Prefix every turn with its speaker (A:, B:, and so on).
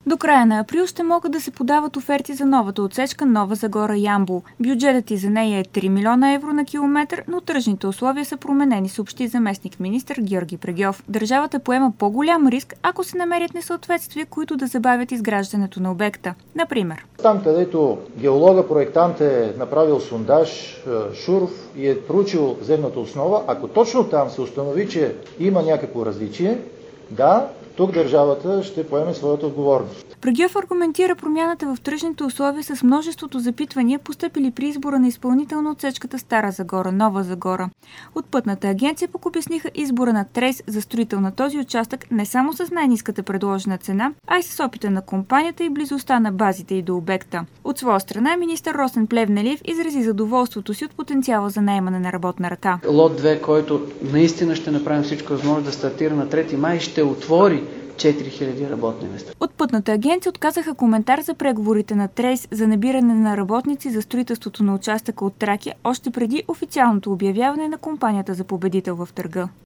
A: До края на април ще могат да се подават оферти за новата отсечка Нова Загора-Ямбол. Бюджетът и за нея е 3 милиона евро на километър, но тръжните условия са променени, съобщи заместник-министър Георги Прегьов. Държавата поема по-голям риск, ако се намерят несъответствия, които да забавят изграждането на обекта. Например,
B: там, където геолога-проектант е направил сондаж, шурф и е проучил земната основа, ако точно там се установи, че има някакво различие, да, тук държавата ще поеме своята отговорност.
A: Прегьов аргументира промяната в тръжните условия с множеството запитвания, постъпили при избора на изпълнител на отсечката Стара Загора – Нова Загора. От Пътната агенция пък обясниха избора на Трейс за строител на този участък не само с най-ниската предложена цена, а и с опита на компанията и близостта на базите и до обекта. От своя страна министър Росен Плевнелиев изрази задоволството си от потенциала за наемане на работна ръка.
C: Лот 2, който наистина ще направим всичко възможно да стартира на 3 май, ще отвори 4000 работни места.
A: От Пътната агенция отказаха коментар за преговорите на Трейс за набиране на работници за строителството на участъка от Тракия още преди официалното обявяване на компанията за победител в търга.